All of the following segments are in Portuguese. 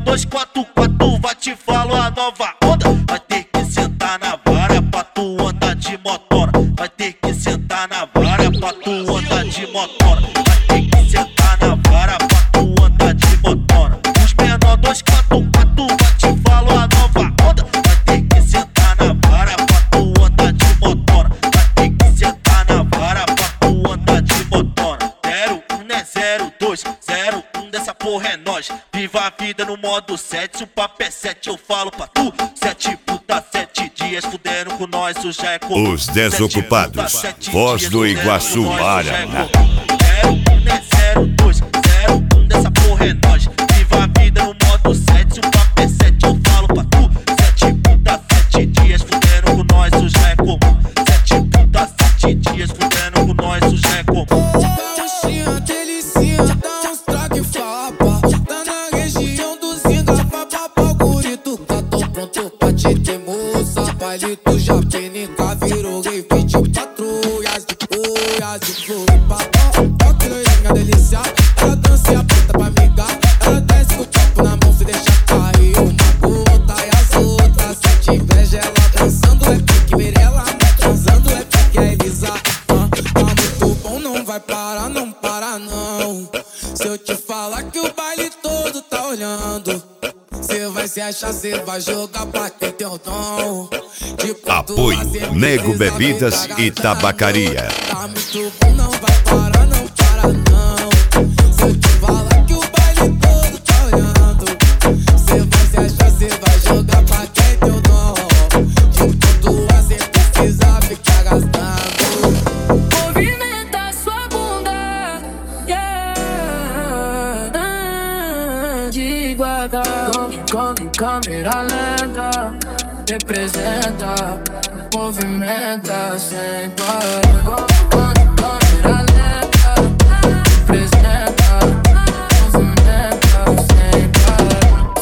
244, vai te falo a nova onda. Vai ter que sentar na vara pra tu andar de motona. Vai ter que sentar na vara pra tu andar de motona. Vai ter que sentar na vara pra tu andar de motona. Os menor 244, vai te falo a nova onda. Vai ter que sentar na vara pra tu andar de motona. Vai ter que sentar na vara pra tu andar de motona. 01 não é 02, 01 dessa porra é nós. Viva a vida no modo 7, se o papo é 7 eu falo pra tu. 7 puta, 7 dias fudendo com nós, isso já é comum. Os Desocupados, Voz do Iguaçu, Paraná. 01 não é 02, 01 dessa porra é nós. Viva a vida no modo 7, se o papo é 7 eu falo pra tu. 7 puta, 7 dias fudendo com nós, isso já é comum. 7 puta, 7 dias fudendo com nós, isso já é comum. Caixinha, delicinha, dá uns traque fapa. Tá na região do Zinga, papapá, o gurito. Tá tão pronto pra te ter moça. Palito já penica, virou rei, 20 patrulhas de folhas de flor. Ó que loirinha delícia, ela dança e aponta pra amigar. Ela desce com o copo na mão, se deixa cair uma gota e as outras. Se inveja ela dançando é pique Mirella, transando é pique a Elisa. Tá muito bom, não vai parar, não para não. Se eu te falar que o baile todo tá olhando, cê vai se achar, cê vai jogar pra quem tem o dom. Apoio Nego Bebidas e Tabacaria. Tá muito bom, não vai parar, não para não. Se eu te falar que o baile todo tá olhando, cê vai se achar, cê vai jogar pra quem tem o dom. De pontuar sem precisar ficar gastando. Movimenta sua bunda, yeah. Devagar, com câmera lenta, representa, movimenta sem parar. Câmera lenta, representa, movimenta sem parar.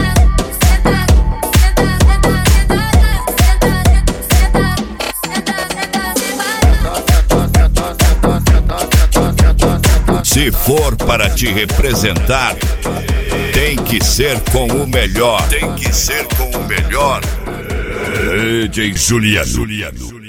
Se for para te representar, tem que ser com o melhor. Tem que ser com o melhor. DJ Juliano.